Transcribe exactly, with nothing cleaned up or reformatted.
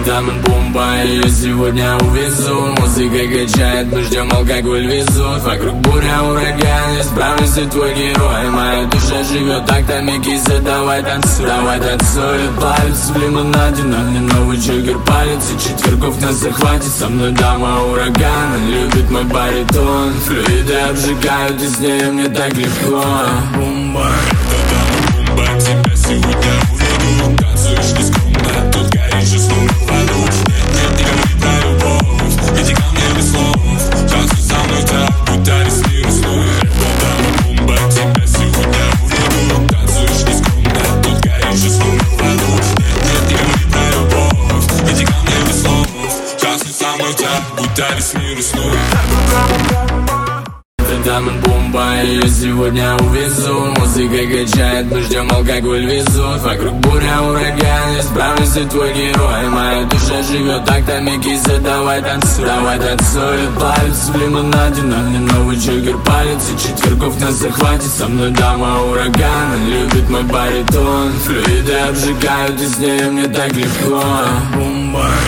Амфетамин, бомба, ее сегодня увезу. Музыка качает, мы ждем, алкоголь везут. Вокруг буря, ураган, я справлюсь, и твой герой. Моя душа живет тактами киса, давай танцуй, давай танцуй. Палец в лимонаде, на мне новый джиггер палец. И четверков нас захватит, со мной дама урагана. Любит мой баритон, флюиды обжигают, и с ней мне так легко. Бомба, бомба, тебя сегодня уведу. Танцуешь нескромно, тут горишь и словно в аду. Нет, нет, не говори про любовь, иди ко мне без слов. Танцуй со мной так, будто весь мир уснул. Бомба, тебя сегодня уведу. Танцуешь нескромно, тут горишь и словно в аду. Нет, нет, не говори про любовь, иди ко мне без слов. Танцуй со мной так, будто весь мир уснул. Амфетамин, бомба, ее сегодня увезу. Музыка качает, мы ждем, алкоголь везут. Вокруг буря, ураган, я справлюсь, и твой герой. Моя душа живет тактами киса, давай танцуй, давай танцуй. Палец в лимонаде, на мне новый джиггер палец. И четверков нас захватит, со мной дама урагана. Любит мой баритон, флюиды обжигают, и с ней мне так легко. Бомба.